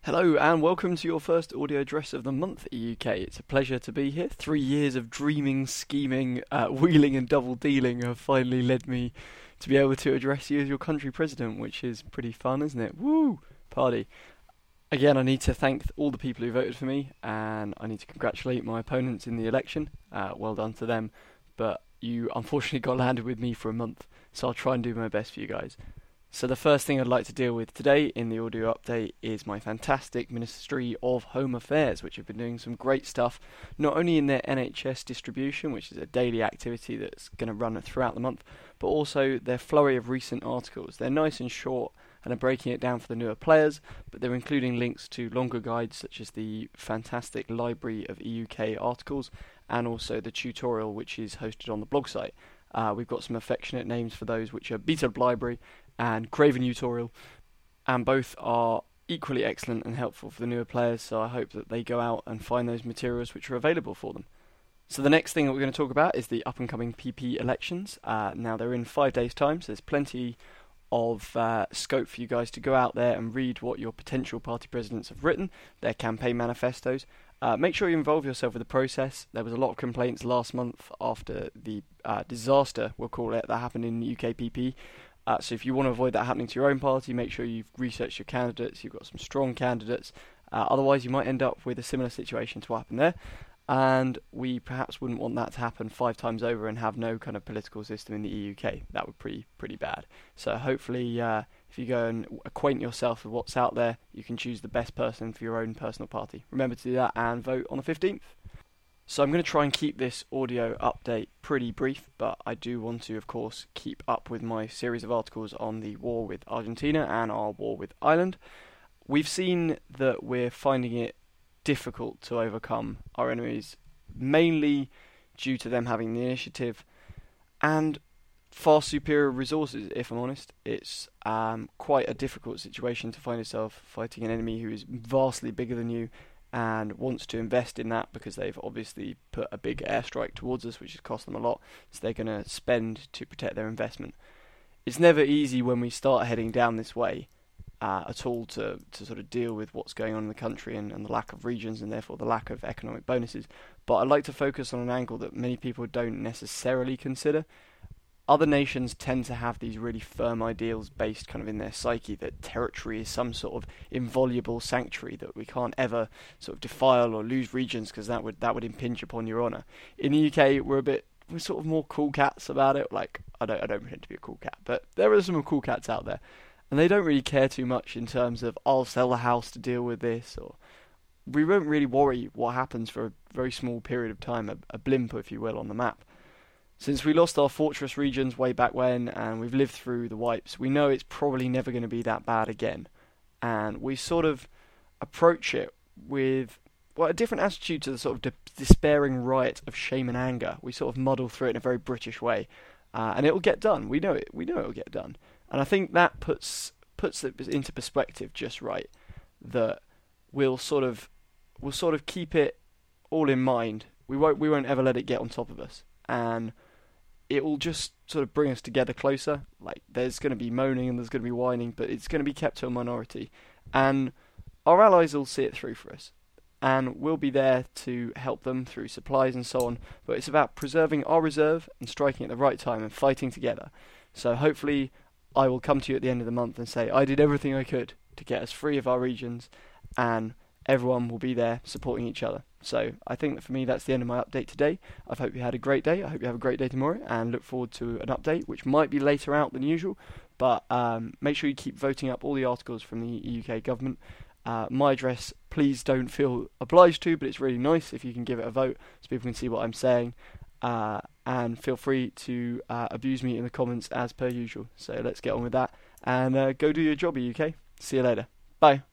Hello and welcome to your first audio address of the month, UK. It's a pleasure to be here. 3 years of dreaming, scheming, wheeling and double dealing have finally led me to be able to address you as your country president, which is pretty fun, isn't it? Woo! Party. Again, I need to thank all the people who voted for me, and I need to congratulate my opponents in the election. Well done to them. But you unfortunately got landed with me for a month, so I'll try and do my best for you guys. So the first thing I'd like to deal with today in the audio update is my fantastic Ministry of Home Affairs, which have been doing some great stuff, not only in their NHS distribution, which is a daily activity that's going to run throughout the month, but also their flurry of recent articles. They're nice and short and are breaking it down for the newer players, but they're including links to longer guides such as the fantastic library of EUK articles and also the tutorial which is hosted on the blog site. We've got some affectionate names for those, which are Beta Library and Craven Tutorial, and both are equally excellent and helpful for the newer players, so I hope that they go out and find those materials which are available for them. So the next thing that we're going to talk about is the up-and-coming PP elections. Now they're in 5 days' time, so there's plenty of scope for you guys to go out there and read what your potential party presidents have written, their campaign manifestos. Make sure you involve yourself with the process. There was a lot of complaints last month after the disaster, we'll call it, that happened in UKPP. So if you want to avoid that happening to your own party, make sure you've researched your candidates, you've got some strong candidates. Otherwise, you might end up with a similar situation to what happened there. And we perhaps wouldn't want that to happen 5 times over and have no kind of political system in the EUK. That would be pretty bad. So hopefully, if you go and acquaint yourself with what's out there, you can choose the best person for your own personal party. Remember to do that and vote on the 15th. So I'm going to try and keep this audio update pretty brief, but I do want to, of course, keep up with my series of articles on the war with Argentina and our war with Ireland. We've seen that we're finding it difficult to overcome our enemies, mainly due to them having the initiative and far superior resources, if I'm honest. It's quite a difficult situation to find yourself fighting an enemy who is vastly bigger than you and wants to invest in that because they've obviously put a big airstrike towards us, which has cost them a lot, so they're going to spend to protect their investment. It's never easy when we start heading down this way at all to sort of deal with what's going on in the country and the lack of regions and therefore the lack of economic bonuses, but I'd like to focus on an angle that many people don't necessarily consider. Other nations tend to have these really firm ideals based kind of in their psyche that territory is some sort of inviolable sanctuary that we can't ever sort of defile or lose regions because that would impinge upon your honour. In the UK, we're sort of more cool cats about it. Like I don't pretend to be a cool cat, but there are some cool cats out there, and they don't really care too much in terms of I'll sell the house to deal with this, or we won't really worry what happens for a very small period of time, a blimp, if you will, on the map. Since we lost our fortress regions way back when, and we've lived through the wipes, we know it's probably never going to be that bad again. And we sort of approach it with a different attitude to the sort of despairing riot of shame and anger. We sort of muddle through it in a very British way, and it'll get done. We know it. We know it'll get done. And I think that puts it into perspective just right. That we'll sort of keep it all in mind. We won't ever let it get on top of us, and it will just sort of bring us together closer. Like, there's going to be moaning and there's going to be whining, but it's going to be kept to a minority. And our allies will see it through for us. And we'll be there to help them through supplies and so on. But it's about preserving our reserve and striking at the right time and fighting together. So hopefully I will come to you at the end of the month and say I did everything I could to get us free of our regions, and everyone will be there supporting each other. So I think that for me that's the end of my update today. I hope you had a great day. I hope you have a great day tomorrow, and look forward to an update which might be later out than usual, but make sure you keep voting up all the articles from the UK government. My address, please don't feel obliged to, but it's really nice if you can give it a vote so people can see what I'm saying, and feel free to abuse me in the comments as per usual. So let's get on with that and go do your job, UK. See you later. Bye.